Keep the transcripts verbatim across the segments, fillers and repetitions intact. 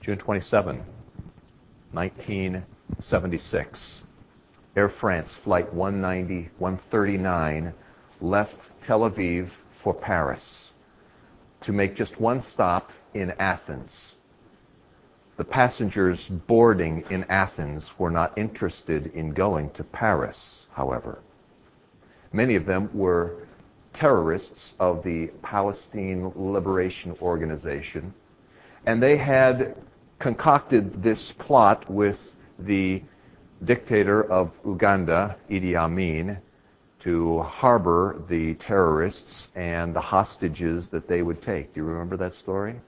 June twenty-seventh, nineteen seventy-six. Air France Flight one ninety, one thirty-nine left Tel Aviv for Paris to make just one stop in Athens. The passengers boarding in Athens were not interested in going to Paris, however. Many of them were terrorists of the Palestine Liberation Organization, and they had concocted this plot with the dictator of Uganda, Idi Amin, to harbor the terrorists and the hostages that they would take. Do you remember that story?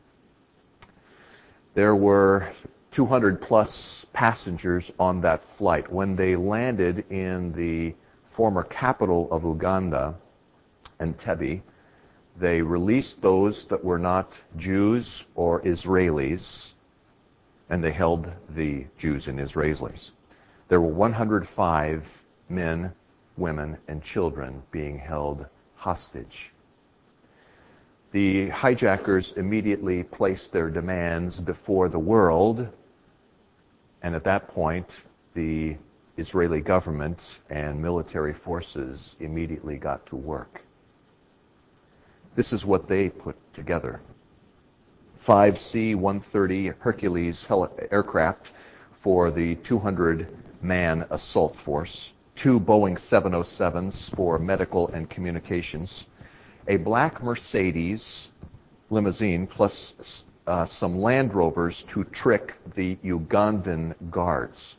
There were two hundred plus passengers on that flight. When they landed in the former capital of Uganda, Entebbe, they released those that were not Jews or Israelis, and they held the Jews and Israelis. There were one hundred five men, women, and children being held hostage. The hijackers immediately placed their demands before the world, and at that point, the Israeli government and military forces immediately got to work. This is what they put together. Five C one thirty Hercules heli- aircraft for the two hundred man assault force, two Boeing seven oh sevens for medical and communications, a black Mercedes limousine, plus uh, some Land Rovers to trick the Ugandan guards.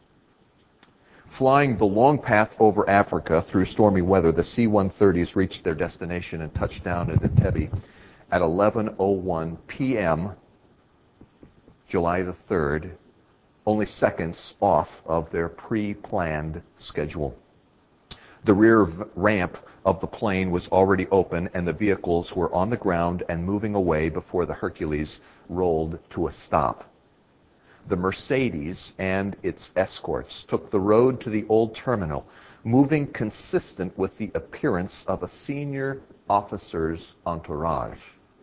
Flying the long path over Africa through stormy weather, the C one thirties reached their destination and touched down at Entebbe at eleven oh one p.m. July the third, only seconds off of their pre-planned schedule. The rear v- ramp of the plane was already open, and the vehicles were on the ground and moving away before the Hercules rolled to a stop. The Mercedes and its escorts took the road to the old terminal, moving consistent with the appearance of a senior officer's entourage.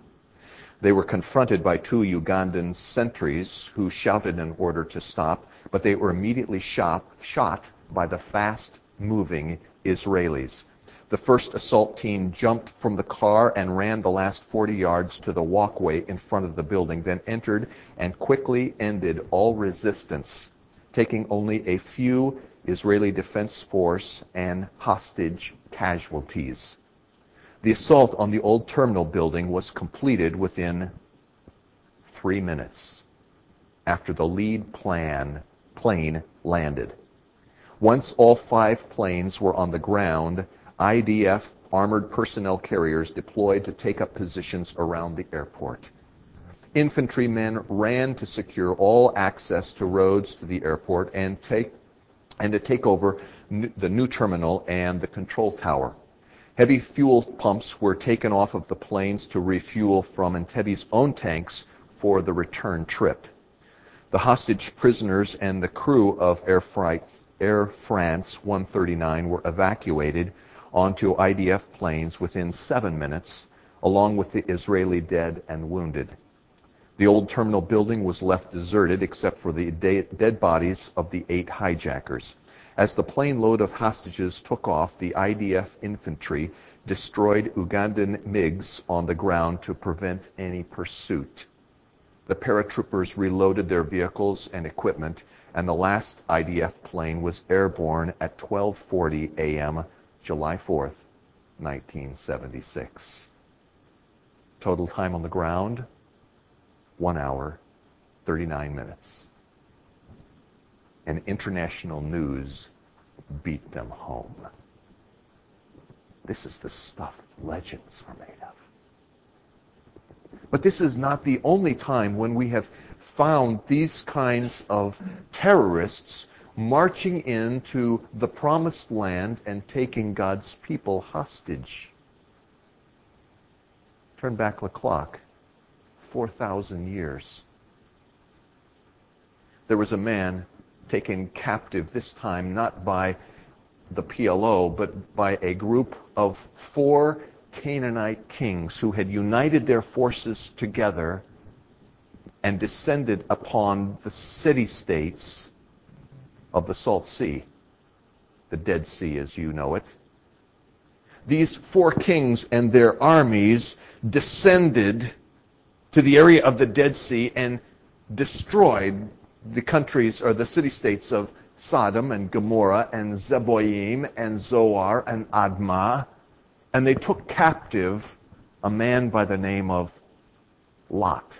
They were confronted by two Ugandan sentries who shouted an order to stop, but they were immediately shot, shot by the fast-moving Israelis. The first assault team jumped from the car and ran the last forty yards to the walkway in front of the building, then entered and quickly ended all resistance, taking only a few Israeli Defense Force and hostage casualties. The assault on the old terminal building was completed within three minutes after the lead plan, plane landed. Once all five planes were on the ground, I D F armored personnel carriers deployed to take up positions around the airport. Infantrymen ran to secure all access to roads to the airport and take and to take over n- the new terminal and the control tower. Heavy fuel pumps were taken off of the planes to refuel from Entebbe's own tanks for the return trip. The hostage prisoners and the crew of Air, Freight, Air France one thirty-nine were evacuated onto I D F planes within seven minutes, along with the Israeli dead and wounded. The old terminal building was left deserted except for the de- dead bodies of the eight hijackers. As the plane load of hostages took off, the I D F infantry destroyed Ugandan MiGs on the ground to prevent any pursuit. The paratroopers reloaded their vehicles and equipment, and the last I D F plane was airborne at twelve forty a.m. July fourth, nineteen seventy-six. Total time on the ground, one hour, thirty-nine minutes. And international news beat them home. This is the stuff legends are made of. But this is not the only time when we have found these kinds of terrorists marching into the promised land and taking God's people hostage. Turn back the clock four thousand years. There was a man taken captive, this time not by the P L O, but by a group of four Canaanite kings who had united their forces together and descended upon the city-states of the Salt Sea, the Dead Sea as you know it. These four kings and their armies descended to the area of the Dead Sea and destroyed the countries or the city-states of Sodom and Gomorrah and Zeboim and Zoar and Admah, and they took captive a man by the name of Lot,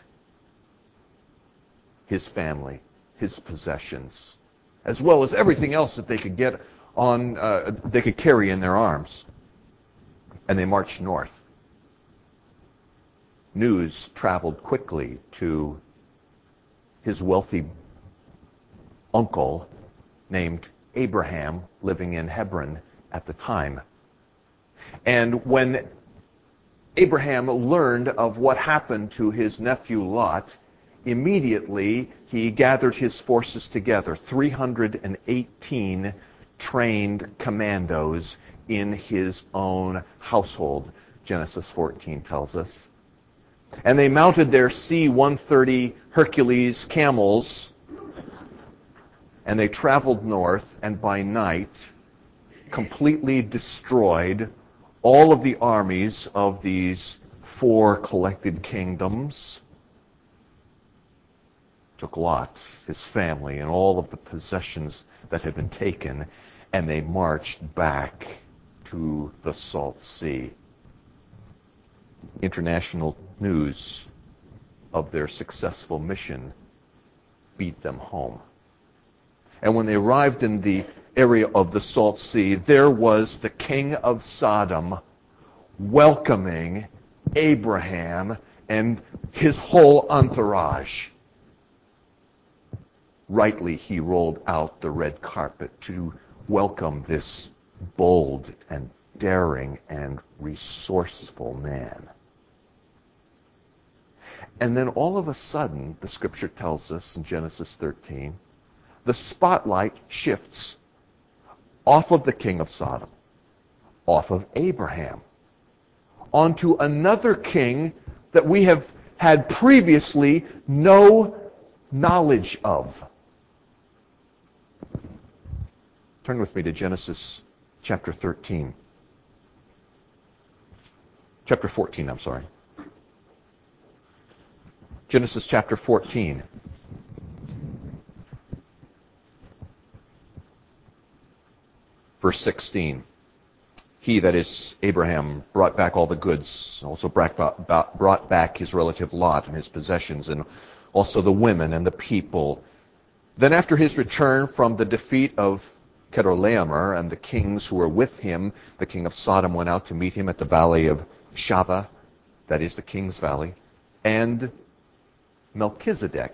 his family, his possessions, as well as everything else that they could get on, uh, they could carry in their arms. And they marched north. News traveled quickly to his wealthy uncle named Abraham, living in Hebron at the time. And when Abraham learned of what happened to his nephew Lot, immediately he gathered his forces together, three hundred eighteen trained commandos in his own household, Genesis fourteen tells us. And they mounted their C one thirty Hercules camels, and they traveled north, and by night completely destroyed all of the armies of these four collected kingdoms. Took Lot, his family, and all of the possessions that had been taken, and they marched back to the Salt Sea. International news of their successful mission beat them home. And when they arrived in the area of the Salt Sea, there was the king of Sodom welcoming Abraham and his whole entourage. Rightly, he rolled out the red carpet to welcome this bold and daring and resourceful man. And then all of a sudden, the scripture tells us in Genesis thirteen, the spotlight shifts off of the king of Sodom, off of Abraham, onto another king that we have had previously no knowledge of. Turn with me to Genesis chapter thirteen. Chapter fourteen, I'm sorry. Genesis chapter fourteen. Verse sixteen. He, that is Abraham, brought back all the goods, also brought back his relative Lot and his possessions, and also the women and the people. Then after his return from the defeat of Chedorlaomer and the kings who were with him, the king of Sodom went out to meet him at the valley of Shaveh, that is the king's valley, and Melchizedek,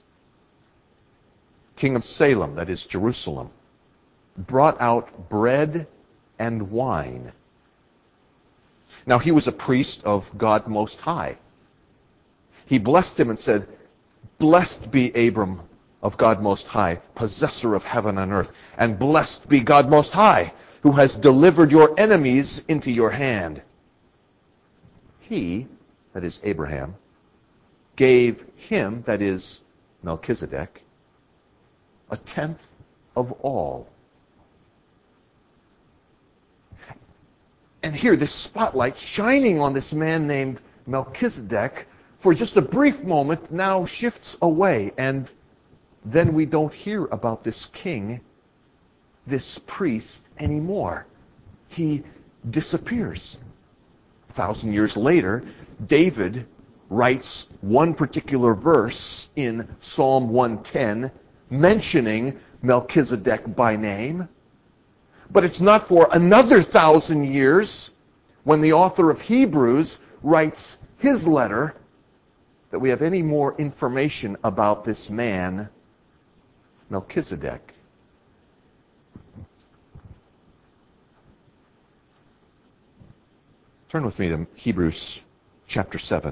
king of Salem, that is Jerusalem, brought out bread and wine. Now he was a priest of God Most High. He blessed him and said, "Blessed be Abram of God Most High, possessor of heaven and earth, and blessed be God Most High, who has delivered your enemies into your hand." He, that is Abraham, gave him, that is Melchizedek, a tenth of all. And here, this spotlight shining on this man named Melchizedek, for just a brief moment, now shifts away, and then we don't hear about this king, this priest, anymore. He disappears. A thousand years later, David writes one particular verse in Psalm one ten, mentioning Melchizedek by name. But it's not for another thousand years, when the author of Hebrews writes his letter, that we have any more information about this man, Melchizedek. Turn with me to Hebrews chapter seven.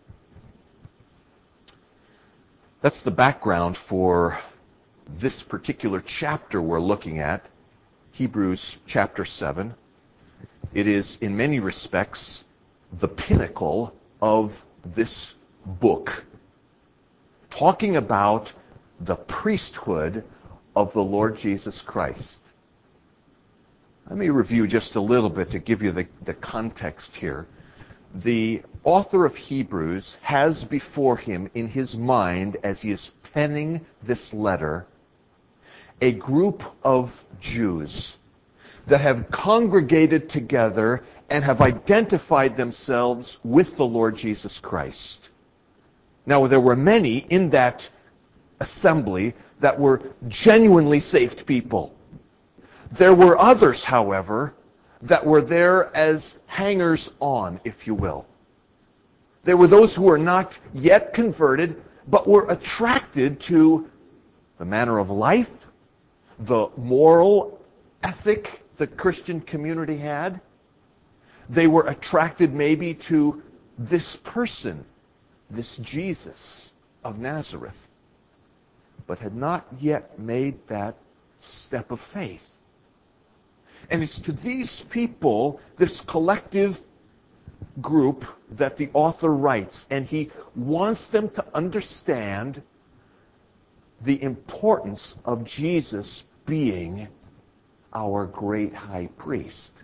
That's the background for this particular chapter we're looking at, Hebrews chapter seven. It is, in many respects, the pinnacle of this book. talking about the priesthood of the Lord Jesus Christ. Let me review just a little bit to give you the, the context here. The author of Hebrews has before him in his mind, as he is penning this letter, a group of Jews that have congregated together and have identified themselves with the Lord Jesus Christ. Now, there were many in that assembly that were genuinely saved people. There were others, however, that were there as hangers-on, if you will. There were those who were not yet converted, but were attracted to the manner of life, the moral ethic the Christian community had. They were attracted maybe to this person, this Jesus of Nazareth, but had not yet made that step of faith. And it's to these people, this collective group, that the author writes, and he wants them to understand the importance of Jesus being our great high priest.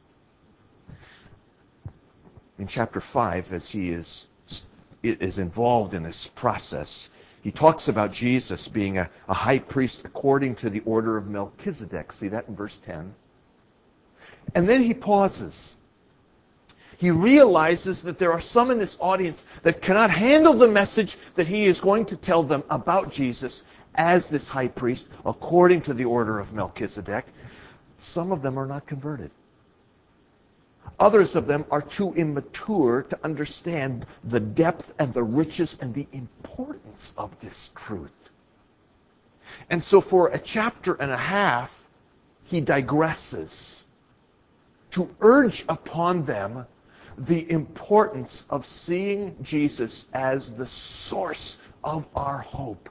In chapter five, as he is, is involved in this process, he talks about Jesus being a, a high priest according to the order of Melchizedek. See that in verse ten? And then he pauses. He realizes that there are some in this audience that cannot handle the message that he is going to tell them about Jesus as this high priest according to the order of Melchizedek. Some of them are not converted. Others of them are too immature to understand the depth and the riches and the importance of this truth. And so for a chapter and a half, he digresses to urge upon them the importance of seeing Jesus as the source of our hope.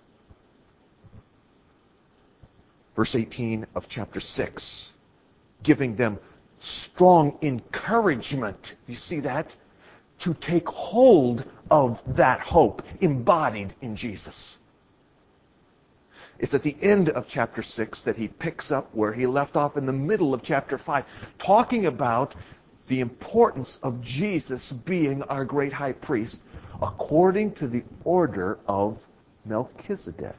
Verse eighteen of chapter six, giving them strong encouragement, you see that? To take hold of that hope embodied in Jesus. It's at the end of chapter six that he picks up where he left off in the middle of chapter five, talking about the importance of Jesus being our great high priest according to the order of Melchizedek.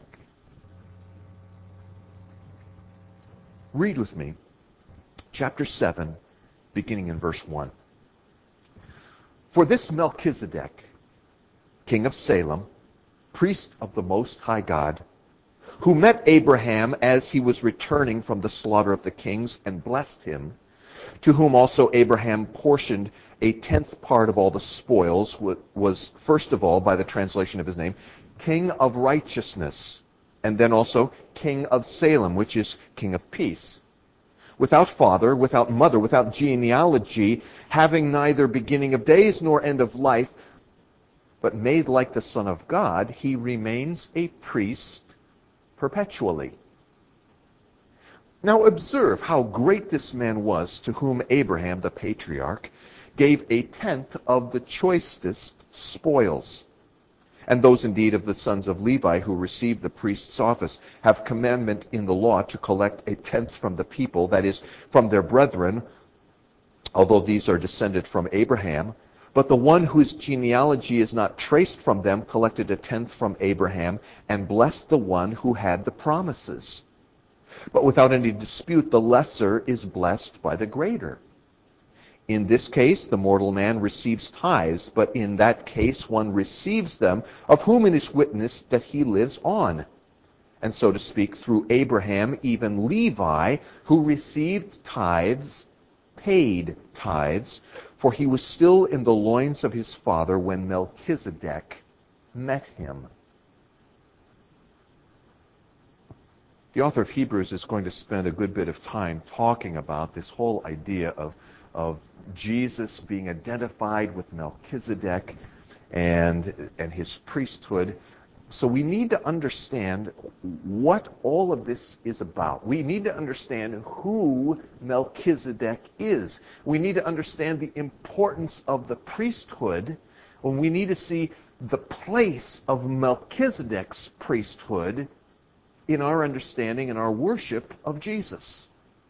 Read with me chapter seven, beginning in verse one. For this Melchizedek, king of Salem, priest of the Most High God, who met Abraham as he was returning from the slaughter of the kings and blessed him, to whom also Abraham portioned a tenth part of all the spoils, was first of all, by the translation of his name, king of righteousness, and then also king of Salem, which is king of peace. Without father, without mother, without genealogy, having neither beginning of days nor end of life, but made like the Son of God, he remains a priest perpetually. Now observe how great this man was, to whom Abraham, the patriarch, gave a tenth of the choicest spoils. And those indeed of the sons of Levi who received the priest's office have commandment in the law to collect a tenth from the people, that is, from their brethren, although these are descended from Abraham. But the one whose genealogy is not traced from them collected a tenth from Abraham and blessed the one who had the promises. But without any dispute, the lesser is blessed by the greater. In this case, the mortal man receives tithes, but in that case one receives them, of whom it is witnessed that he lives on. And so to speak, through Abraham, even Levi, who received tithes, paid tithes, for he was still in the loins of his father when Melchizedek met him. The author of Hebrews is going to spend a good bit of time talking about this whole idea of, of Jesus being identified with Melchizedek and, and his priesthood. So we need to understand what all of this is about. We need to understand who Melchizedek is. We need to understand the importance of the priesthood. And we need to see the place of Melchizedek's priesthood in our understanding and our worship of Jesus.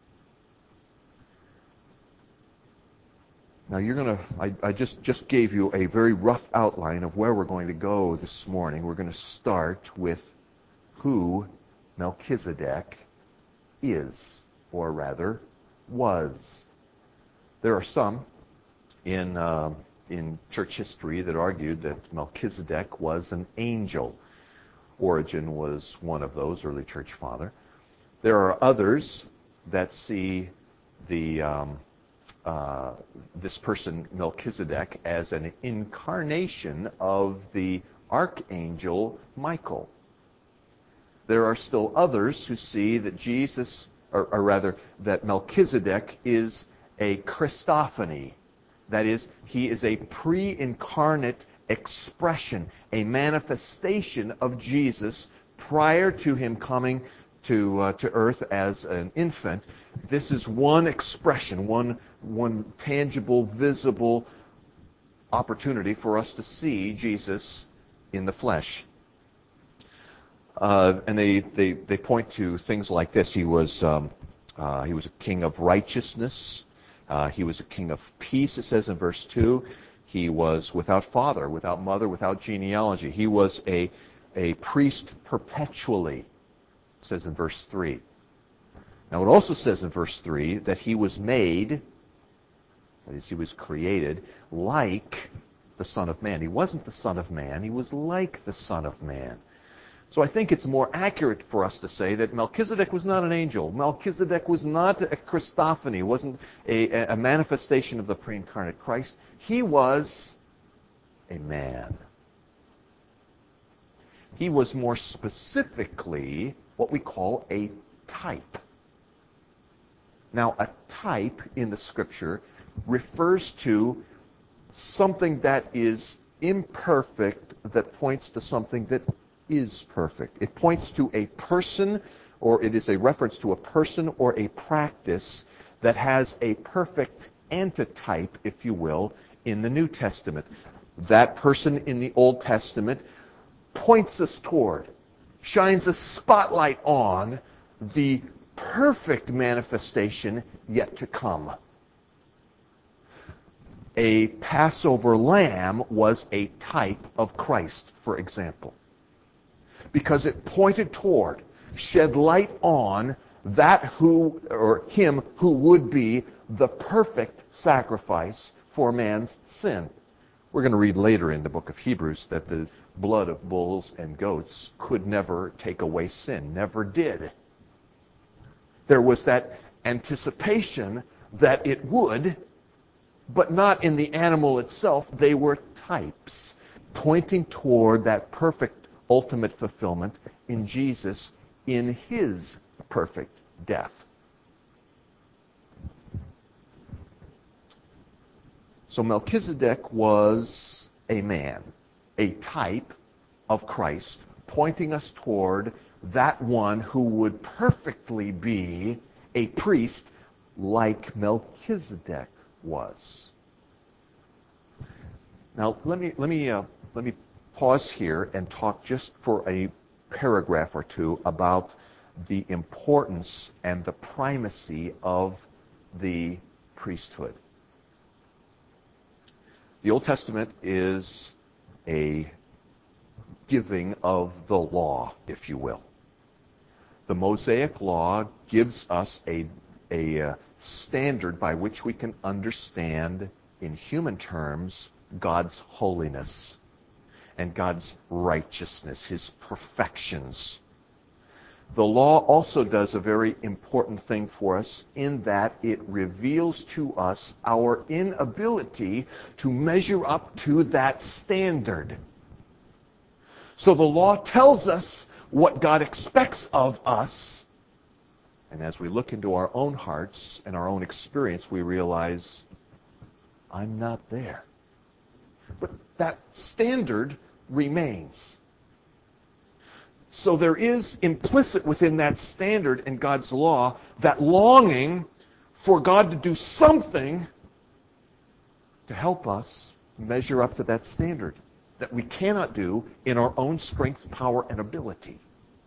Now you're going to, I, I just, just gave you a very rough outline of where we're going to go this morning. We're going to start with who Melchizedek is, or rather, was. There are some in uh, in church history that argued that Melchizedek was an angel. Origen was one of those, early church father. There are others that see the um, uh, this person Melchizedek as an incarnation of the archangel Michael. There are still others who see that Jesus, or, or rather, that Melchizedek is a Christophany. That is, he is a pre-incarnate expression, a manifestation of Jesus prior to him coming to uh, to earth as an infant. This is one expression, one one tangible, visible opportunity for us to see Jesus in the flesh. Uh, and they, they, they point to things like this. He was um, uh, he was a king of righteousness. Uh, he was a king of peace, it says in verse two. He was without father, without mother, without genealogy. He was a, a priest perpetually, it says in verse three. Now it also says in verse three that he was made, that is, he was created, like the Son of Man. He wasn't the Son of Man, he was like the Son of Man. So I think it's more accurate for us to say that Melchizedek was not an angel. Melchizedek was not a Christophany, wasn't a, a manifestation of the pre-incarnate Christ. He was a man. He was more specifically what we call a type. Now, a type in the Scripture refers to something that is imperfect that points to something that is perfect. It points to a person, or it is a reference to a person or a practice that has a perfect antitype, if you will, in the New Testament. That person in the Old Testament points us toward, shines a spotlight on the perfect manifestation yet to come. A Passover lamb was a type of Christ, for example, because it pointed toward, shed light on that who, or him who would be the perfect sacrifice for man's sin. We're going to read later in the book of Hebrews that the blood of bulls and goats could never take away sin, never did. There was that anticipation that it would, but not in the animal itself. They were types pointing toward that perfect ultimate fulfillment in Jesus in his perfect death. So Melchizedek was a man, a type of Christ, pointing us toward that one who would perfectly be a priest like Melchizedek was. Now let me let me uh, let me pause here and talk just for a paragraph or two about the importance and the primacy of the priesthood. The Old Testament is a giving of the law, if you will. The Mosaic Law gives us a, a uh, standard by which we can understand, in human terms, God's holiness and God's righteousness, his perfections. The law also does a very important thing for us in that it reveals to us our inability to measure up to that standard. So the law tells us what God expects of us, and as we look into our own hearts and our own experience, we realize, I'm not there. But that standard remains. So there is implicit within that standard in God's law that longing for God to do something to help us measure up to that standard. that we cannot do in our own strength, power, and ability.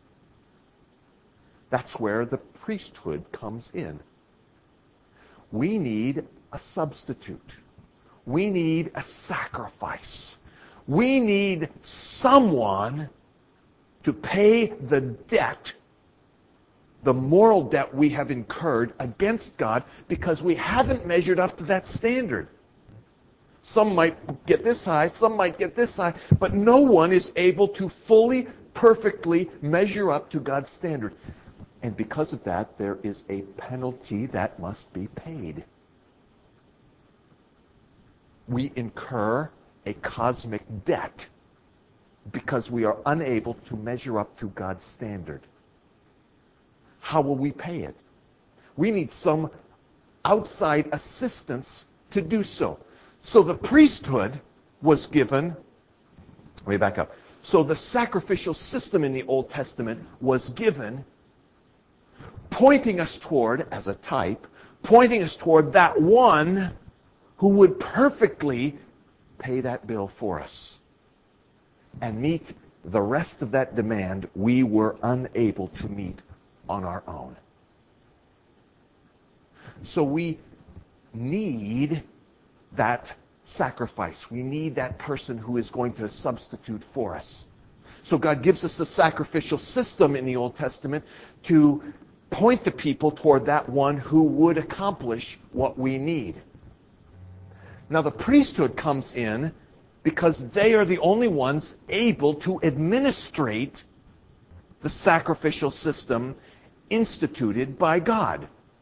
That's where the priesthood comes in. We need a substitute. We need a sacrifice. We need someone to pay the debt, the moral debt we have incurred against God because we haven't measured up to that standard. Some might get this high, some might get this high, but no one is able to fully, perfectly measure up to God's standard. And because of that, there is a penalty that must be paid. We incur a cosmic debt because we are unable to measure up to God's standard. How will we pay it? We need some outside assistance to do so. So the priesthood was given, let me back up. So the sacrificial system in the Old Testament was given, pointing us toward, as a type, pointing us toward that one who would perfectly pay that bill for us and meet the rest of that demand we were unable to meet on our own. So we need that sacrifice. We need that person who is going to substitute for us. So God gives us the sacrificial system in the Old Testament to point the people toward that one who would accomplish what we need. Now the priesthood comes in because they are the only ones able to administrate the sacrificial system instituted by God.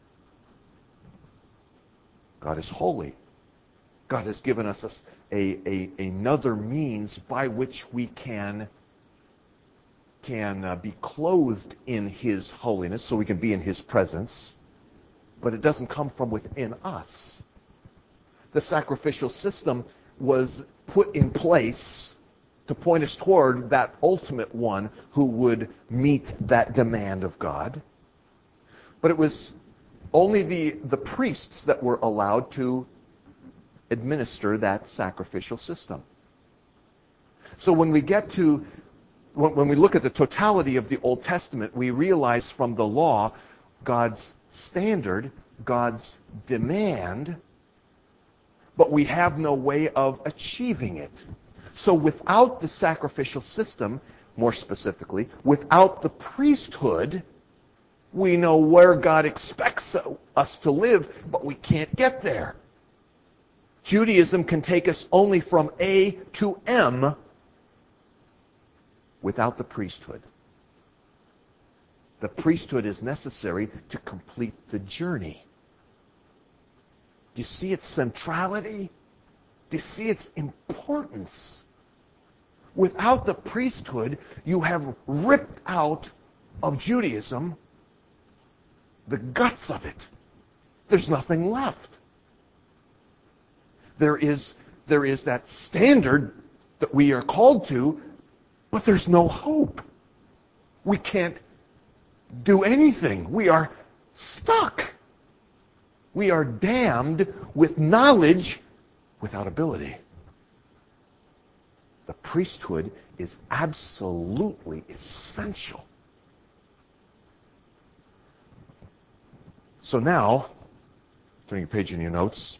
God is holy. God has given us a, a, another means by which we can, can uh, be clothed in His holiness, so we can be in His presence. But it doesn't come from within us. The sacrificial system was put in place to point us toward that ultimate one who would meet that demand of God. But it was only the, the priests that were allowed to administer that sacrificial system. So when we get to, when, when we look at the totality of the Old Testament, we realize from the law God's standard, God's demand, but we have no way of achieving it. So without the sacrificial system, more specifically, without the priesthood, we know where God expects us to live, but we can't get there. Judaism can take us only from A to M without the priesthood. The priesthood is necessary to complete the journey. Do you see its centrality? Do you see its importance? Without the priesthood, you have ripped out of Judaism the guts of it. There's nothing left. There is, there is that standard that we are called to, but there's no hope. We can't do anything. We are stuck. We are damned with knowledge without ability. The priesthood is absolutely essential. So now, turning a page in your notes,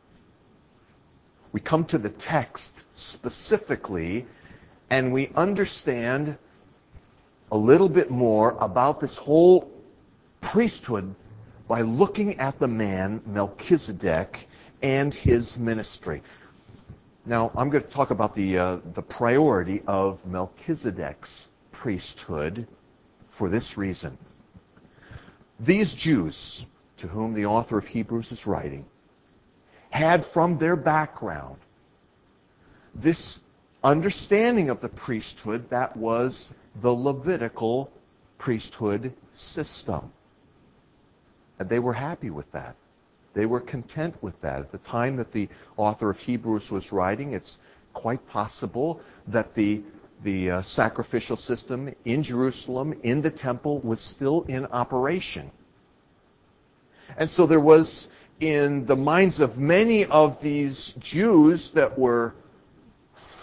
we come to the text specifically, and we understand a little bit more about this whole priesthood by looking at the man Melchizedek and his ministry. Now, I'm going to talk about the uh, the priority of Melchizedek's priesthood for this reason. These Jews, to whom the author of Hebrews is writing, had from their background this understanding of the priesthood that was the Levitical priesthood system. And they were happy with that. They were content with that. At the time that the author of Hebrews was writing, it's quite possible that the, the uh, sacrificial system in Jerusalem, in the temple, was still in operation. And so there was, in the minds of many of these Jews that were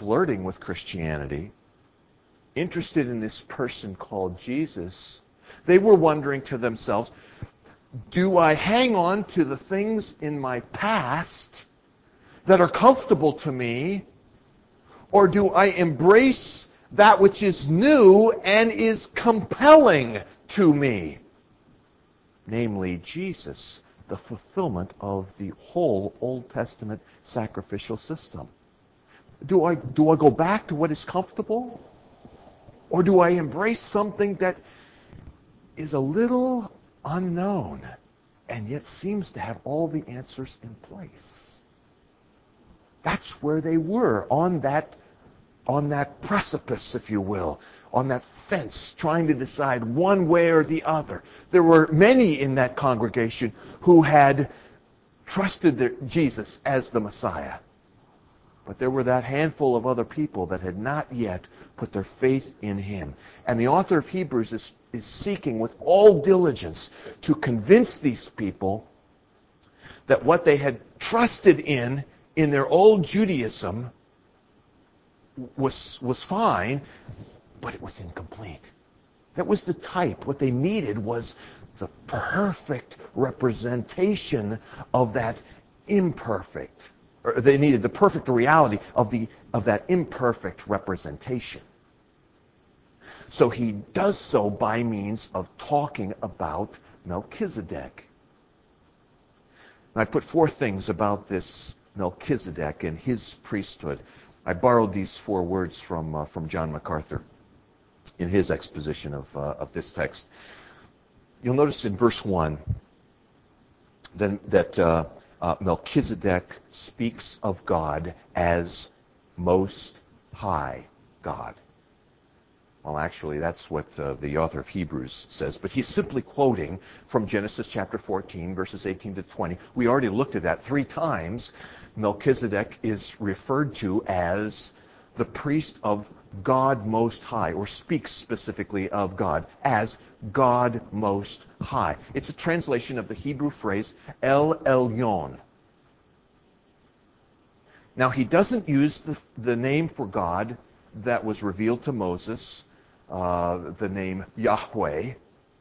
flirting with Christianity, interested in this person called Jesus, they were wondering to themselves, do I hang on to the things in my past that are comfortable to me, or do I embrace that which is new and is compelling to me? Namely, Jesus, the fulfillment of the whole Old Testament sacrificial system. Do I, do I go back to what is comfortable? Or do I embrace something that is a little unknown and yet seems to have all the answers in place? That's where they were, on that, on that precipice, if you will, on that fence, trying to decide one way or the other. There were many in that congregation who had trusted their, Jesus as the Messiah. But there were that handful of other people that had not yet put their faith in him. And the author of Hebrews is, is seeking with all diligence to convince these people that what they had trusted in in their old Judaism was, was fine, but it was incomplete. That was the type. What they needed was the perfect representation of that imperfect. Or they needed the perfect reality of the of that imperfect representation. So he does so by means of talking about Melchizedek. And I put four things about this Melchizedek and his priesthood. I borrowed these four words from uh, from John MacArthur in his exposition of uh, of this text. You'll notice in verse one then that uh, uh, Melchizedek speaks of God as Most High God. Well, actually, that's what uh, the author of Hebrews says, but he's simply quoting from Genesis chapter fourteen, verses eighteen to twenty. We already looked at that three times. Melchizedek is referred to as the priest of God Most High, or speaks specifically of God as God Most High. It's a translation of the Hebrew phrase El Elyon. Now, he doesn't use the, the name for God that was revealed to Moses, uh, the name Yahweh.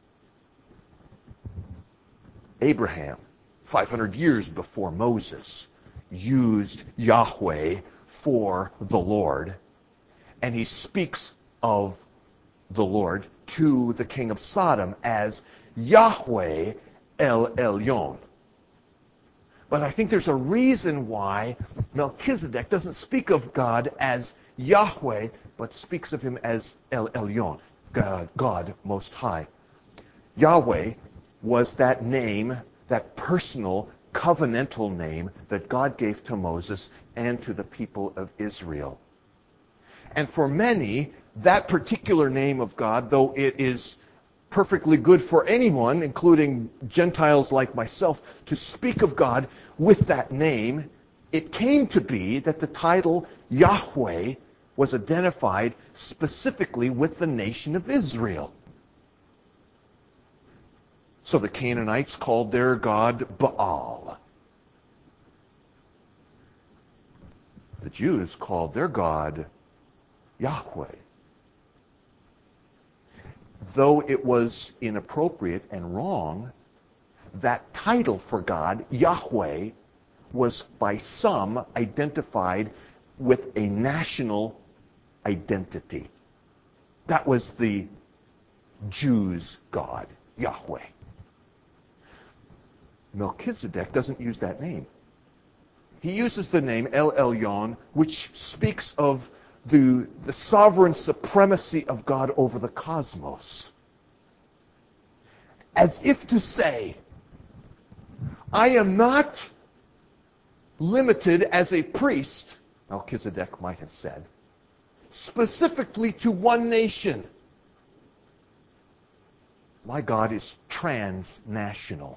Abraham, five hundred years before Moses, used Yahweh for the Lord. And he speaks of the Lord to the king of Sodom as Yahweh El Elyon. But I think there's a reason why Melchizedek doesn't speak of God as Yahweh, but speaks of him as El Elyon, God, God Most High. Yahweh was that name, that personal, covenantal name that God gave to Moses and to the people of Israel. And for many, that particular name of God, though it is perfectly good for anyone, including Gentiles like myself, to speak of God with that name, it came to be that the title Yahweh was identified specifically with the nation of Israel. So the Canaanites called their god Baal. The Jews called their god Yahweh. Though it was inappropriate and wrong, that title for God, Yahweh, was by some identified with a national identity. That was the Jews' God, Yahweh. Melchizedek doesn't use that name. He uses the name El Elyon, which speaks of the, the sovereign supremacy of God over the cosmos. As if to say, I am not limited as a priest, Melchizedek might have said, specifically to one nation. My God is transnational.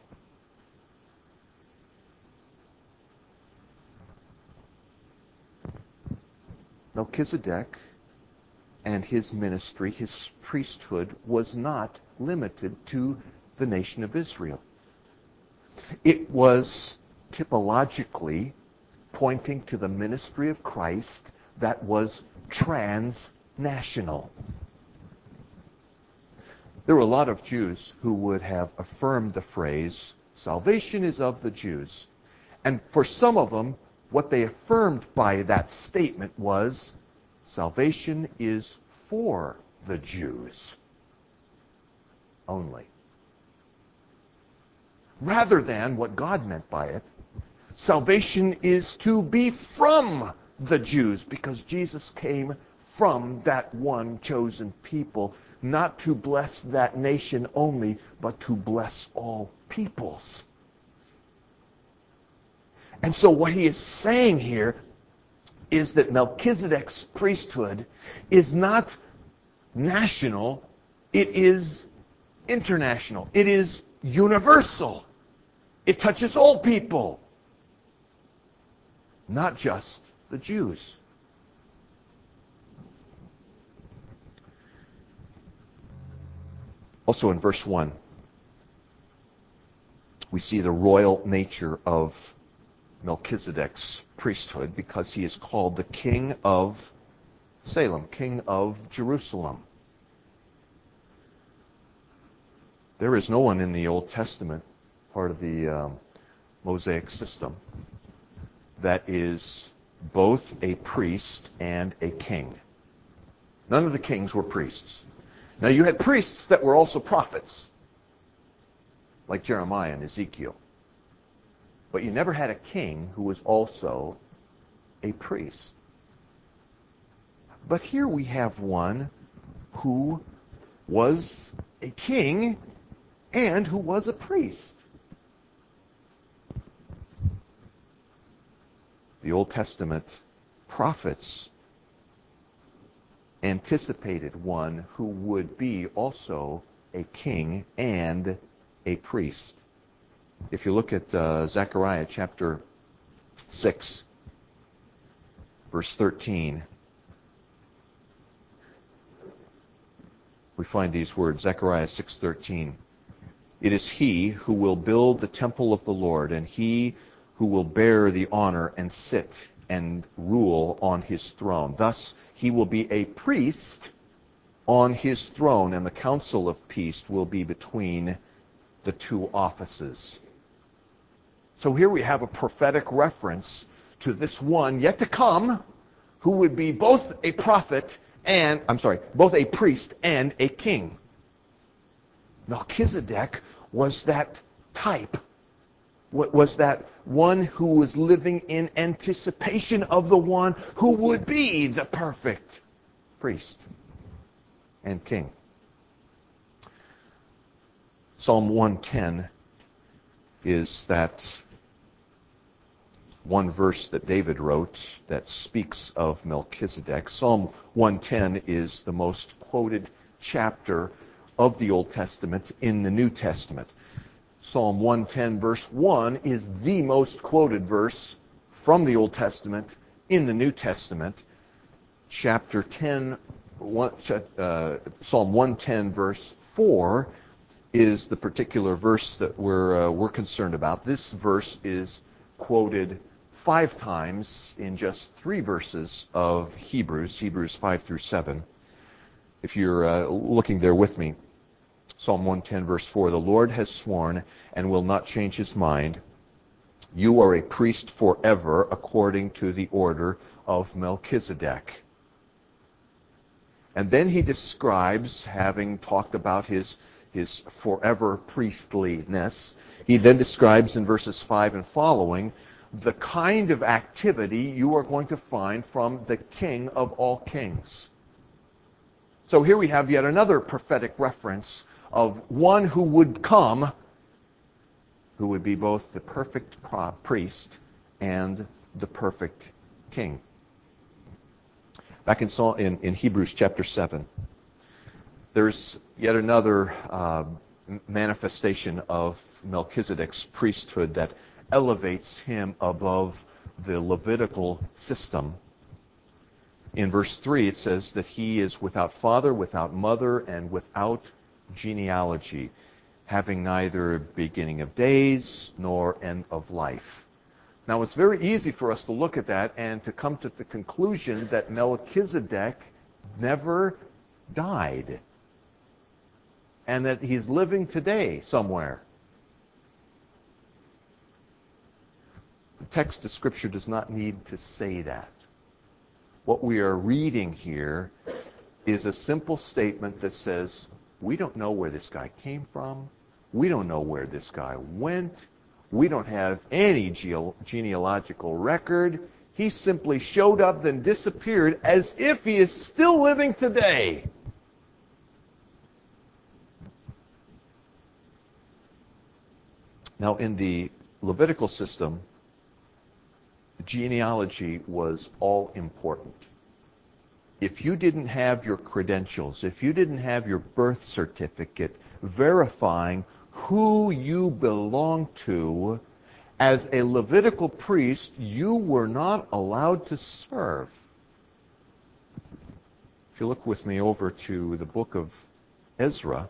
Melchizedek and his ministry, his priesthood, was not limited to the nation of Israel. It was typologically pointing to the ministry of Christ that was transnational. There were a lot of Jews who would have affirmed the phrase, salvation is of the Jews. And for some of them, what they affirmed by that statement was, salvation is for the Jews only. Rather than what God meant by it, salvation is to be from the Jews, because Jesus came from that one chosen people, not to bless that nation only, but to bless all peoples. And so what he is saying here is that Melchizedek's priesthood is not national, it is international. It is universal. It touches all people, not just the Jews. Also in verse one, we see the royal nature of Melchizedek's priesthood, because he is called the King of Salem, King of Jerusalem. There is no one in the Old Testament, part of the um, Mosaic system, that is both a priest and a king. None of the kings were priests. Now you had priests that were also prophets, like Jeremiah and Ezekiel. But you never had a king who was also a priest. But here we have one who was a king and who was a priest. The Old Testament prophets anticipated one who would be also a king and a priest. If you look at uh, Zechariah chapter six, verse thirteen, we find these words, Zechariah six thirteen. It is he who will build the temple of the Lord, and he who will bear the honor and sit and rule on his throne. Thus he will be a priest on his throne, and the council of peace will be between the two offices. So here we have a prophetic reference to this one yet to come, who would be both a prophet and, I'm sorry, both a priest and a king. Melchizedek was that type, was that one who was living in anticipation of the one who would be the perfect priest and king. Psalm one ten is that one verse that David wrote that speaks of Melchizedek. Psalm one ten is the most quoted chapter of the Old Testament in the New Testament. Psalm one ten verse one is the most quoted verse from the Old Testament in the New Testament. Chapter ten, one, uh, Psalm one ten verse four is the particular verse that we're uh, we're concerned about. This verse is quoted five times in just three verses of Hebrews, Hebrews five through seven. If you're uh, looking there with me, Psalm one ten verse four, the Lord has sworn and will not change his mind. You are a priest forever according to the order of Melchizedek. And then he describes, having talked about his, his forever priestliness, he then describes in verses five and following the kind of activity you are going to find from the King of all kings. So here we have yet another prophetic reference of one who would come, who would be both the perfect priest and the perfect king. Back in, in, in Hebrews chapter seven, there's yet another uh, manifestation of Melchizedek's priesthood that elevates him above the Levitical system. In verse three, it says that he is without father, without mother, and without genealogy, having neither beginning of days nor end of life. Now, it's very easy for us to look at that and to come to the conclusion that Melchizedek never died and that he's living today somewhere. The text of Scripture does not need to say that. What we are reading here is a simple statement that says, we don't know where this guy came from. We don't know where this guy went. We don't have any geo- genealogical record. He simply showed up, then disappeared, as if he is still living today. Now, in the Levitical system, genealogy was all important. If you didn't have your credentials, if you didn't have your birth certificate verifying who you belong to, as a Levitical priest, you were not allowed to serve. If you look with me over to the book of Ezra,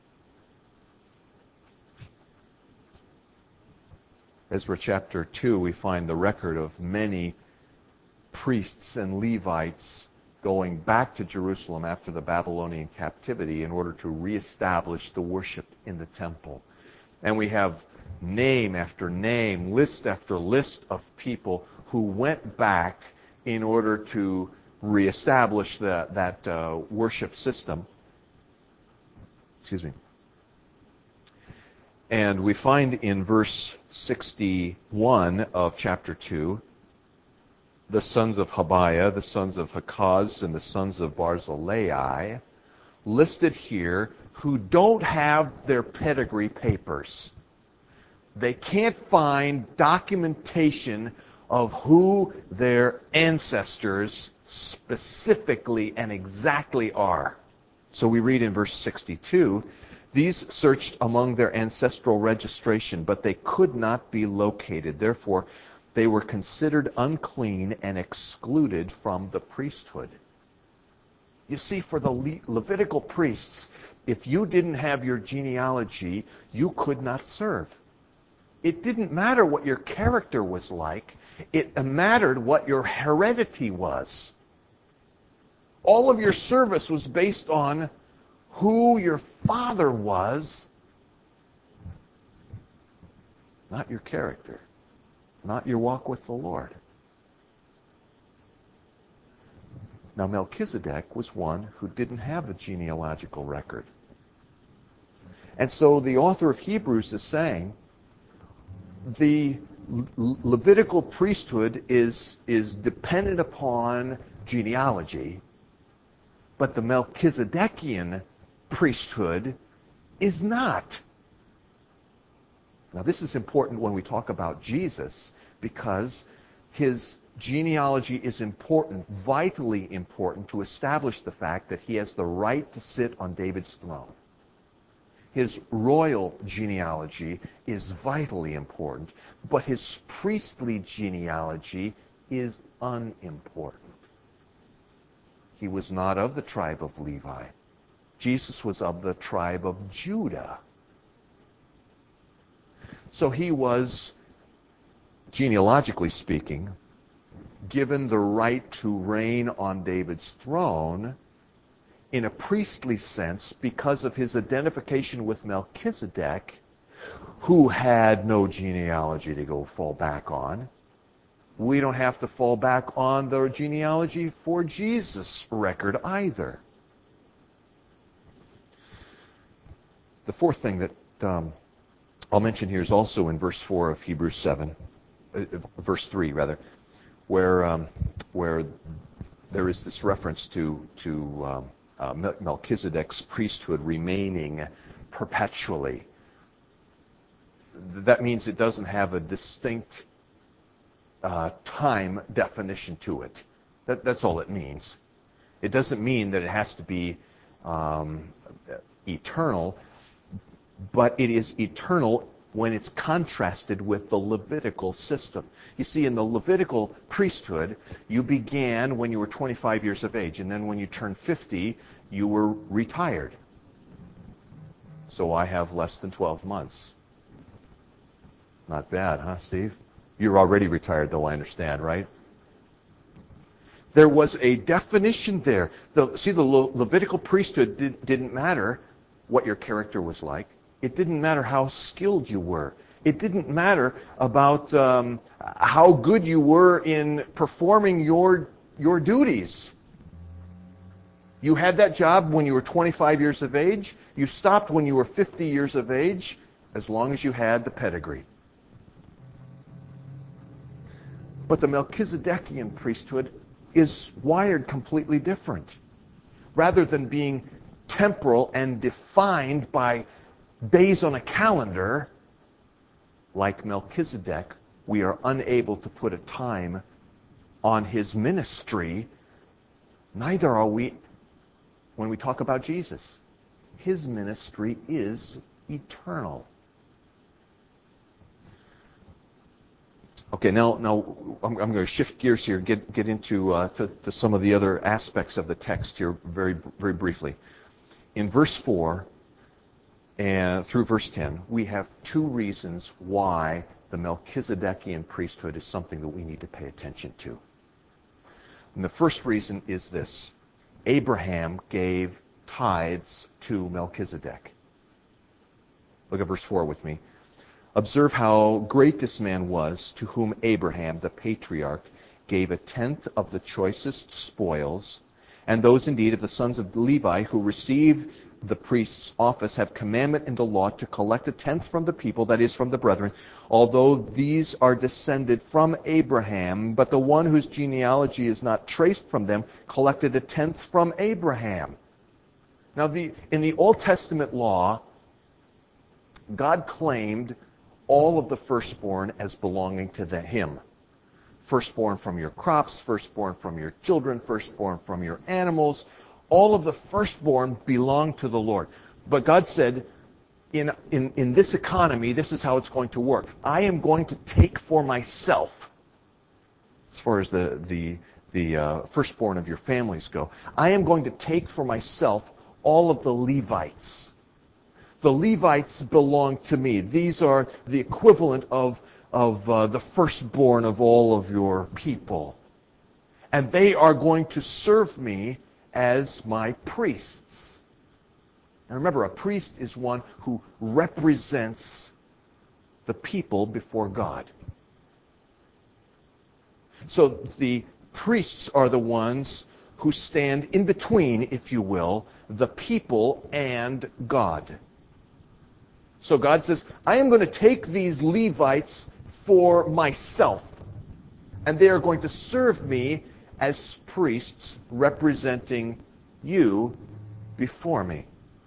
Ezra chapter two, we find the record of many priests and Levites going back to Jerusalem after the Babylonian captivity in order to reestablish the worship in the temple. And we have name after name, list after list of people who went back in order to reestablish the, that uh, worship system. Excuse me. And we find in verse sixty-one of chapter two, the sons of Habiah, the sons of Hakaz, and the sons of Barzillai, listed here, who don't have their pedigree papers. They can't find documentation of who their ancestors specifically and exactly are. So we read in verse sixty-two, these searched among their ancestral registration, but they could not be located. Therefore, they were considered unclean and excluded from the priesthood. You see, for the Le- Levitical priests, if you didn't have your genealogy, you could not serve. It didn't matter what your character was like. It mattered what your heredity was. All of your service was based on who your father was, not your character, not your walk with the Lord. Now, Melchizedek was one who didn't have a genealogical record. And so the author of Hebrews is saying the Le- Levitical priesthood is, is dependent upon genealogy, but the Melchizedekian priesthood is not. Now, this is important when we talk about Jesus, because his genealogy is important, vitally important, to establish the fact that he has the right to sit on David's throne. His royal genealogy is vitally important, but his priestly genealogy is unimportant. He was not of the tribe of Levi. Jesus was of the tribe of Judah. So he was, genealogically speaking, given the right to reign on David's throne in a priestly sense because of his identification with Melchizedek, who had no genealogy to go fall back on. We don't have to fall back on the genealogy for Jesus' record either. The fourth thing that um, I'll mention here is also in verse four of Hebrews seven, uh, verse three rather, where um, where there is this reference to to um, uh, Melchizedek's priesthood remaining perpetually. That means it doesn't have a distinct uh, time definition to it. That, that's all it means. It doesn't mean that it has to be um, eternal. But it is eternal when it's contrasted with the Levitical system. You see, in the Levitical priesthood, you began when you were twenty-five years of age, and then when you turned fifty, you were retired. So I have less than twelve months. Not bad, huh, Steve? You're already retired, though, I understand, right? There was a definition there. The, see, the Le- Levitical priesthood did, didn't matter what your character was like. It didn't matter how skilled you were. It didn't matter about um, how good you were in performing your your duties. You had that job when you were twenty-five years of age. You stopped when you were fifty years of age, as long as you had the pedigree. But the Melchizedekian priesthood is wired completely different. Rather than being temporal and defined by days on a calendar, like Melchizedek, we are unable to put a time on his ministry. Neither are we when we talk about Jesus. His ministry is eternal. Okay, now, now I'm, I'm going to shift gears here, get get into uh, to, to some of the other aspects of the text here, very very briefly. In verse four and through verse ten, we have two reasons why the Melchizedekian priesthood is something that we need to pay attention to. And the first reason is this: Abraham gave tithes to Melchizedek. Look at verse four with me. Observe how great this man was, to whom Abraham, the patriarch, gave a tenth of the choicest spoils, and those indeed of the sons of Levi who receive the priest's office have commandment in the law to collect a tenth from the people, that is, from the brethren, although these are descended from Abraham, but the one whose genealogy is not traced from them collected a tenth from Abraham. Now, the, in the Old Testament law, God claimed all of the firstborn as belonging to the, him. Firstborn from your crops, firstborn from your children, firstborn from your animals. All of the firstborn belong to the Lord. But God said, in, in, in this economy, this is how it's going to work. I am going to take for myself, as far as the, the, the uh, firstborn of your families go, I am going to take for myself all of the Levites. The Levites belong to me. These are the equivalent of, of uh, the firstborn of all of your people. And they are going to serve me as my priests. Now remember, a priest is one who represents the people before God. So the priests are the ones who stand in between, if you will, the people and God. So God says, I am going to take these Levites for myself, and they are going to serve me as priests representing you before me.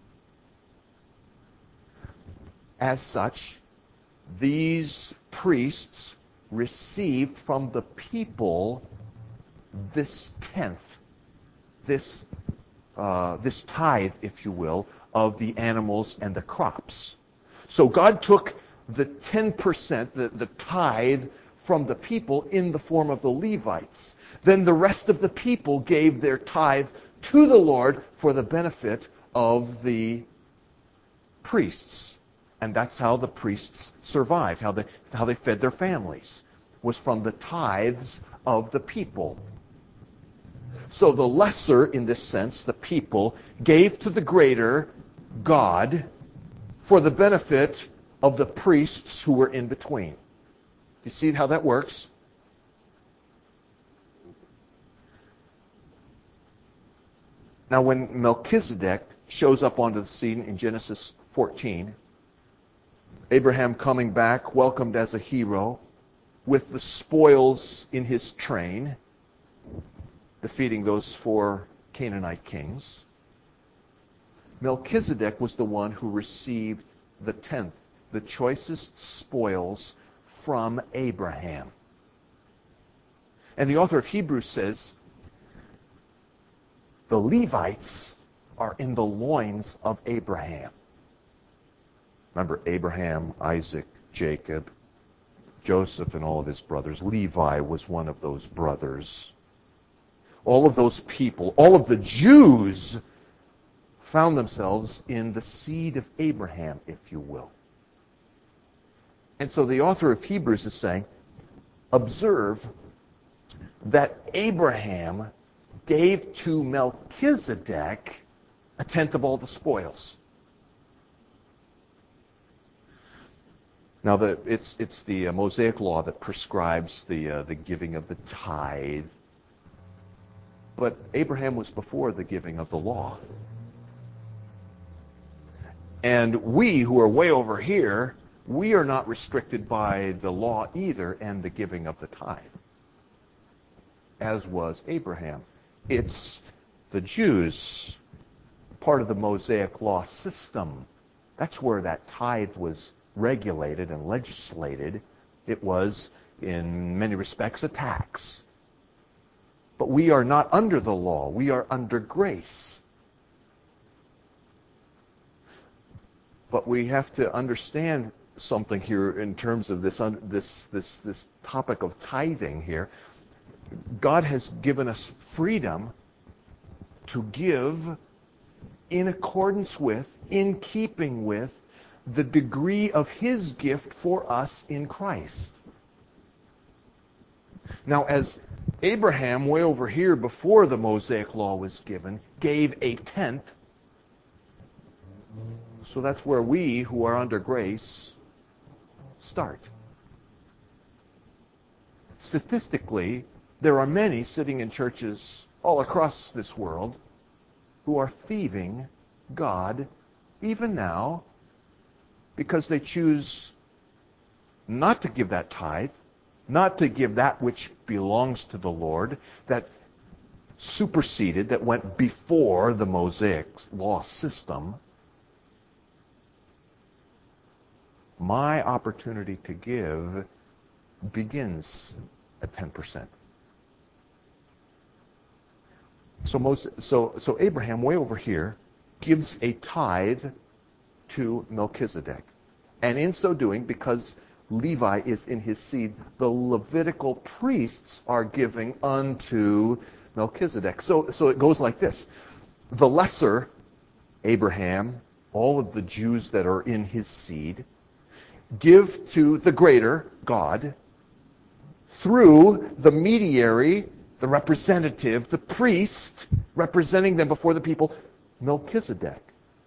As such, these priests received from the people this tenth, this, uh, this tithe, if you will, of the animals and the crops. So God took the ten percent, the, the tithe, from the people in the form of the Levites. Then the rest of the people gave their tithe to the Lord for the benefit of the priests. And that's how the priests survived, how they, how they fed their families, was from the tithes of the people. So the lesser, in this sense, the people, gave to the greater, God, for the benefit of the priests who were in between. Do you see how that works? Now, when Melchizedek shows up onto the scene in Genesis fourteen, Abraham coming back, welcomed as a hero, with the spoils in his train, defeating those four Canaanite kings, Melchizedek was the one who received the tenth, the choicest spoils from Abraham. And the author of Hebrews says, the Levites are in the loins of Abraham. Remember, Abraham, Isaac, Jacob, Joseph, and all of his brothers. Levi was one of those brothers. All of those people, all of the Jews, found themselves in the seed of Abraham, if you will. And so the author of Hebrews is saying, observe that Abraham gave to Melchizedek a tenth of all the spoils. Now, the, it's it's the uh, Mosaic law that prescribes the uh, the giving of the tithe. But Abraham was before the giving of the law. And we who are way over here, we are not restricted by the law either and the giving of the tithe, as was Abraham. It's the Jews, part of the Mosaic law system. That's where that tithe was regulated and legislated. It was, in many respects, a tax. But we are not under the law. We are under grace. But we have to understand something here in terms of this this this this topic of tithing here. God has given us freedom to give in accordance with, in keeping with, the degree of His gift for us in Christ. Now, as Abraham, way over here before the Mosaic law was given, gave a tenth, so that's where we who are under grace start. Statistically, there are many sitting in churches all across this world who are thieving God even now because they choose not to give that tithe, not to give that which belongs to the Lord, that superseded, that went before the Mosaic law system. My opportunity to give begins at ten percent. So, Moses, so, so Abraham, way over here, gives a tithe to Melchizedek. And in so doing, because Levi is in his seed, the Levitical priests are giving unto Melchizedek. So, so it goes like this. The lesser, Abraham, all of the Jews that are in his seed, give to the greater, God, through the mediary, the representative, the priest, representing them before the people, Melchizedek.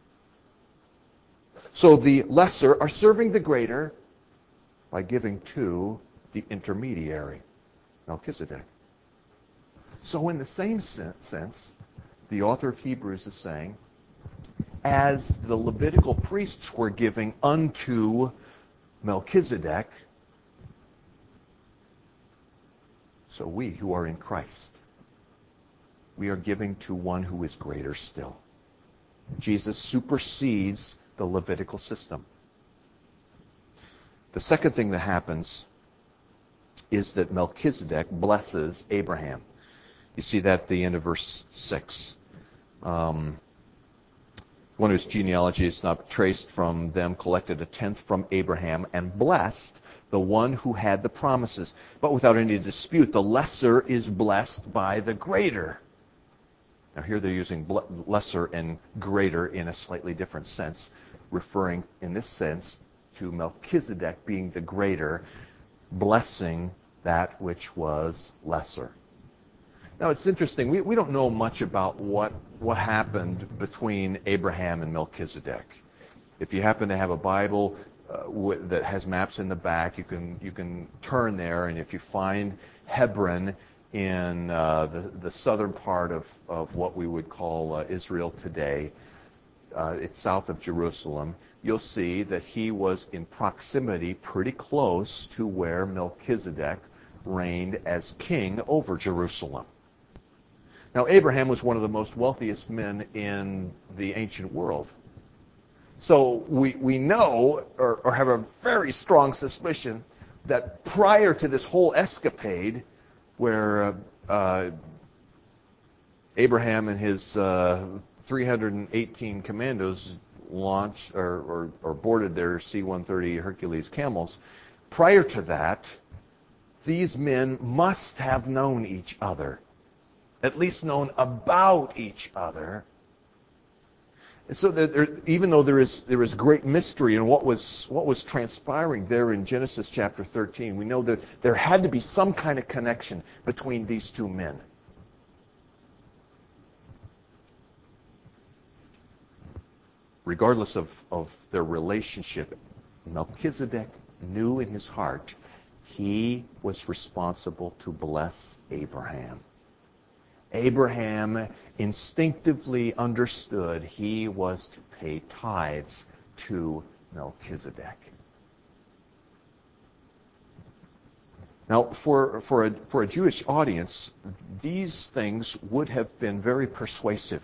So the lesser are serving the greater by giving to the intermediary, Melchizedek. So in the same sense, the author of Hebrews is saying, as the Levitical priests were giving unto Melchizedek, so we who are in Christ, we are giving to one who is greater still. Jesus supersedes the Levitical system. The second thing that happens is that Melchizedek blesses Abraham. You see that at the end of verse six. Um, one of his genealogies not traced from them collected a tenth from Abraham and blessed the one who had the promises. But without any dispute, the lesser is blessed by the greater. Now here they're using lesser and greater in a slightly different sense, referring in this sense to Melchizedek being the greater, blessing that which was lesser. Now it's interesting, we, we don't know much about what, what happened between Abraham and Melchizedek. If you happen to have a Bible uh, w- that has maps in the back, you can you can turn there, and if you find Hebron in uh, the, the southern part of, of what we would call uh, Israel today, uh, it's south of Jerusalem, you'll see that he was in proximity pretty close to where Melchizedek reigned as king over Jerusalem. Now, Abraham was one of the most wealthiest men in the ancient world. So we, we know, or, or have a very strong suspicion, that prior to this whole escapade, where uh, uh, Abraham and his uh, three hundred eighteen commandos launched or, or, or boarded their C one thirty Hercules camels, prior to that, these men must have known each other, at least known about each other. So there, there, even though there is there is great mystery in what was what was transpiring there in Genesis chapter thirteen, we know that there had to be some kind of connection between these two men. Regardless of, of their relationship, Melchizedek knew in his heart he was responsible to bless Abraham. Abraham instinctively understood he was to pay tithes to Melchizedek. Now, for, for, a, for a Jewish audience, these things would have been very persuasive.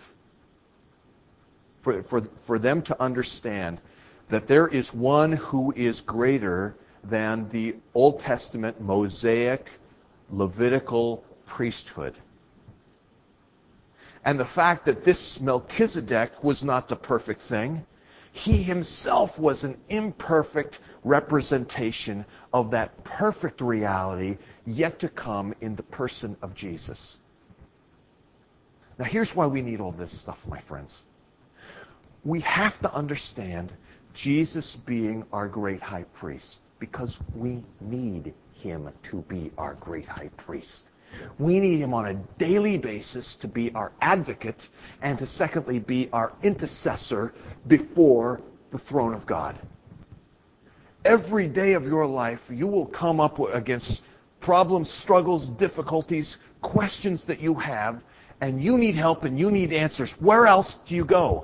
For, for, for them to understand that there is one who is greater than the Old Testament Mosaic Levitical priesthood. And the fact that this Melchizedek was not the perfect thing, he himself was an imperfect representation of that perfect reality yet to come in the person of Jesus. Now here's why we need all this stuff, my friends. We have to understand Jesus being our great high priest because we need him to be our great high priest. We need him on a daily basis to be our advocate and to secondly be our intercessor before the throne of God. Every day of your life you will come up against problems, struggles, difficulties, questions that you have, and you need help and you need answers. Where else do you go?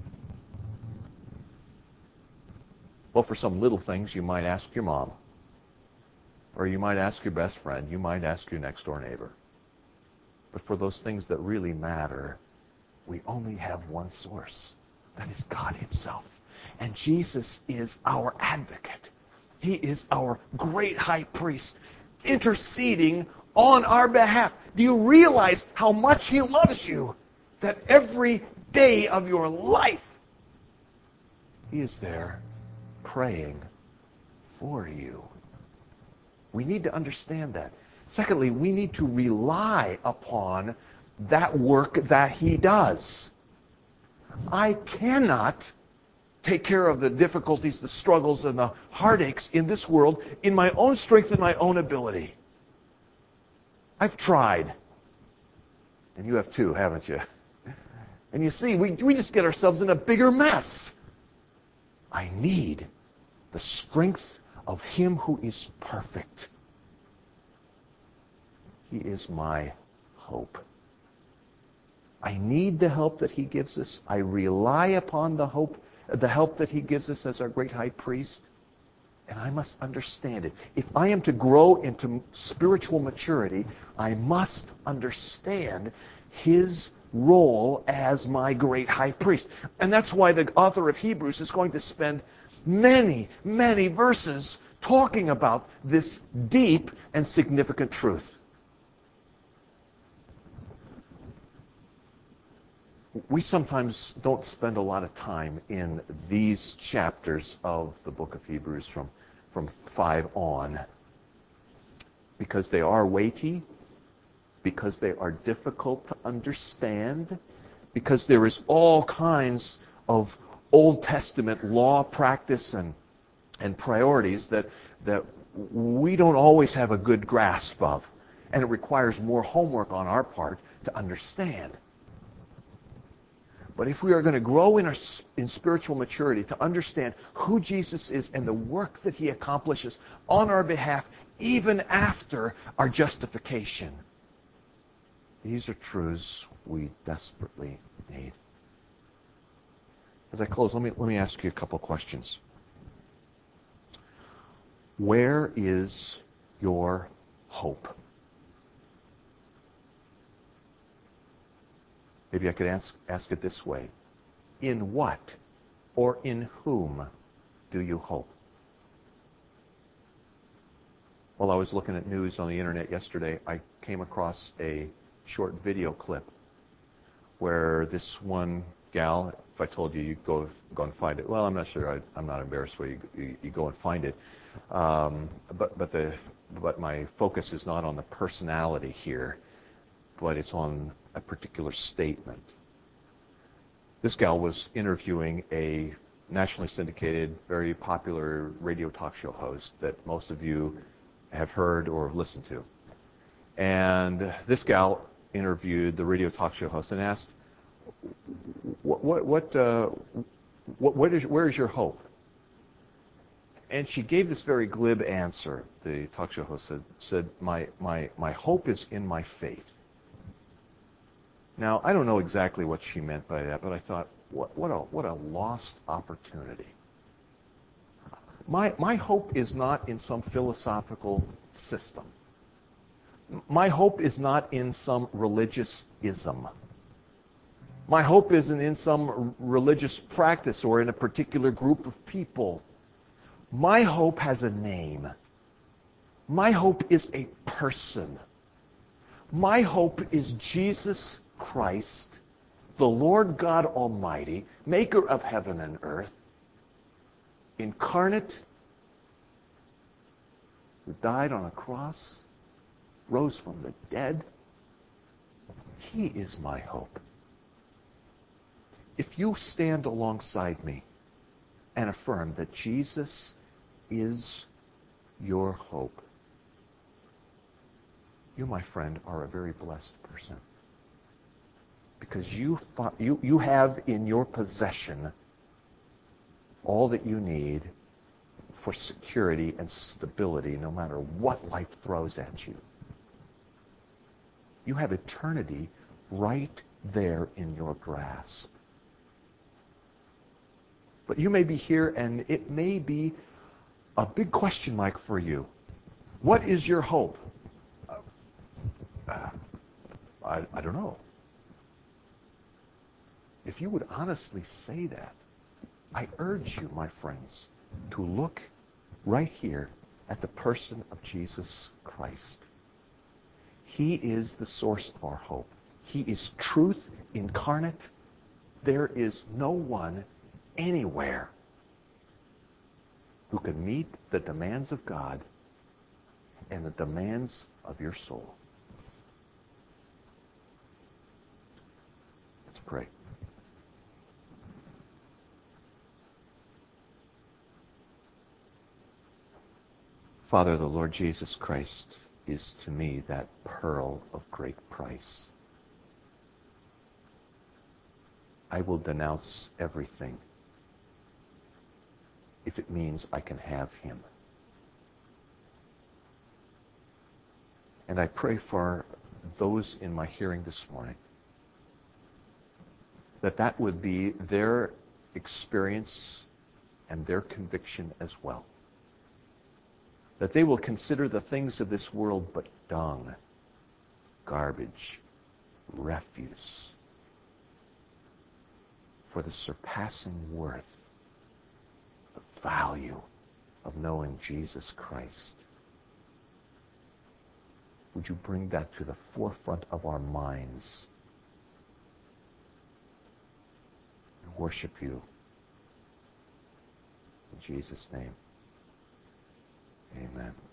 Well, for some little things, you might ask your mom. Or you might ask your best friend. You might ask your next door neighbor. But for those things that really matter, we only have one source. That is God himself. And Jesus is our advocate. He is our great high priest, interceding on our behalf. Do you realize how much he loves you? That every day of your life, he is there praying for you. We need to understand that. Secondly, we need to rely upon that work that he does. I cannot take care of the difficulties, the struggles, and the heartaches in this world in my own strength and my own ability. I've tried. And you have too, haven't you? And you see, we, we just get ourselves in a bigger mess. I need the strength of him who is perfect. He is my hope. I need the help that he gives us. I rely upon the hope, the help that he gives us as our great high priest. And I must understand it. If I am to grow into spiritual maturity, I must understand his role as my great high priest. And that's why the author of Hebrews is going to spend many, many verses talking about this deep and significant truth. We sometimes don't spend a lot of time in these chapters of the book of Hebrews from, from five on because they are weighty, because they are difficult to understand, because there is all kinds of Old Testament law, practice, and and priorities that that we don't always have a good grasp of. And it requires more homework on our part to understand. But if we are going to grow in our in spiritual maturity, to understand who Jesus is and the work that he accomplishes on our behalf, even after our justification, these are truths we desperately need. As I close, let me let me ask you a couple questions. Where is your hope? Maybe I could ask, ask it this way. In what or in whom do you hope? While I was looking at news on the internet yesterday, I came across a short video clip where this one gal, if I told you, you'd go go and find it. Well, I'm not sure. I, I'm not embarrassed where you, you, you go and find it. Um, but but the but my focus is not on the personality here, but it's on a particular statement. This gal was interviewing a nationally syndicated, very popular radio talk show host that most of you have heard or listened to. And this gal interviewed the radio talk show host and asked, "What, what, what, uh, what, what is, where is your hope?" And she gave this very glib answer. The talk show host said, said my, my, my hope is in my faith. Now, I don't know exactly what she meant by that, but I thought, what, what, a, what a lost opportunity. My, my hope is not in some philosophical system. My hope is not in some religious ism. My hope isn't in some religious practice or in a particular group of people. My hope has a name. My hope is a person. My hope is Jesus Christ, the Lord God Almighty, maker of heaven and earth, incarnate, who died on a cross, rose from the dead. He is my hope. If you stand alongside me and affirm that Jesus is your hope, you, my friend, are a very blessed person. Because you, you, you have in your possession all that you need for security and stability no matter what life throws at you. You have eternity right there in your grasp. But you may be here and it may be a big question mark for you. What is your hope? Uh, uh, I, I don't know. If you would honestly say that, I urge you, my friends, to look right here at the person of Jesus Christ. He is the source of our hope. He is truth incarnate. There is no one anywhere who can meet the demands of God and the demands of your soul. Let's pray. Father, the Lord Jesus Christ is to me that pearl of great price. I will denounce everything if it means I can have him. And I pray for those in my hearing this morning that that would be their experience and their conviction as well. That they will consider the things of this world but dung, garbage, refuse, for the surpassing worth, the value of knowing Jesus Christ. Would you bring that to the forefront of our minds and worship you in Jesus' name? Amen.